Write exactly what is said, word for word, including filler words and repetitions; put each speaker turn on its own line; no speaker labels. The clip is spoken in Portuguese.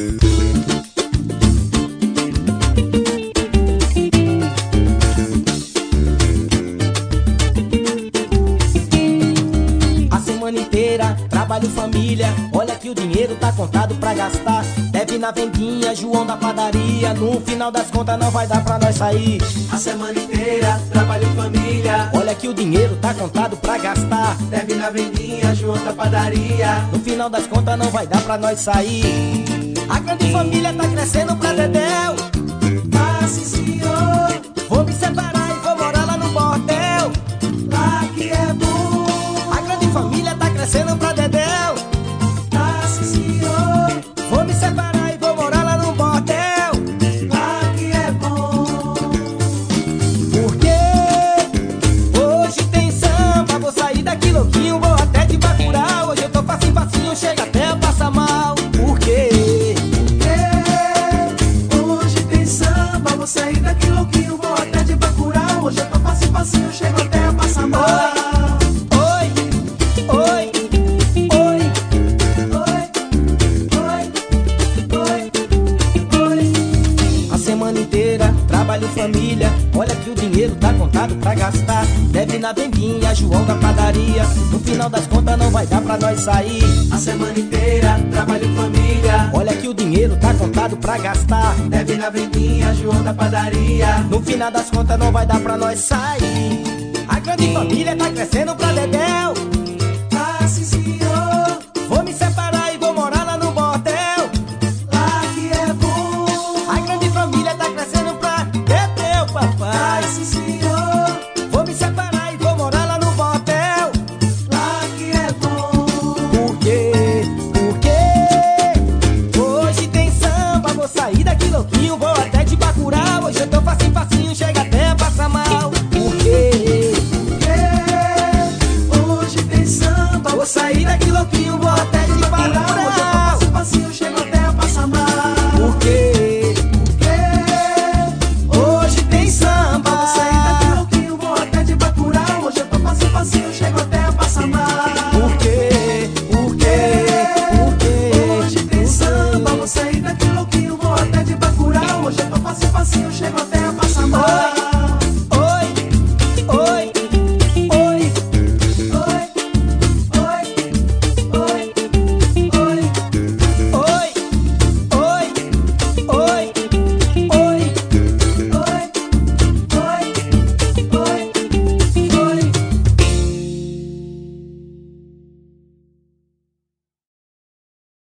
Trabalho, família, olha que o dinheiro tá contado pra gastar. Deve na vendinha, João da padaria. No final das contas não vai dar pra nós sair.
A semana inteira, trabalho, família,
olha que o dinheiro tá contado pra gastar.
Deve na vendinha, João da padaria.
No final das contas não vai dar pra nós sair. A grande família tá crescendo pra dedéu.
Ah, sim, senhor.
Vou me separar e vou morar lá no bordel.
Lá que é bom.
A grande família tá crescendo pra dedéu.
Ah, sim, senhor.
Vou me separar e vou morar lá no bordel.
Lá que é bom.
Porque hoje tem samba. Vou sair daqui louquinho, vou até de Bacurau. Hoje eu tô facinho, facinho, chega até a passar mal. Por quê?
Porque hoje tem samba. Vou sair daqui louquinho, vou até de Bacurau. Hoje eu tô facinho, facinho, chego até a passar mal. Trabalho, família, olha que o dinheiro tá contado pra gastar. Deve na vendinha, João da padaria. No final das contas não vai dar pra nós sair. A semana inteira, trabalho, família,
olha que o dinheiro tá contado pra gastar.
Deve na vendinha, João da padaria.
No final das contas não vai dar pra nós sair. A grande família tá crescendo pra dedéu.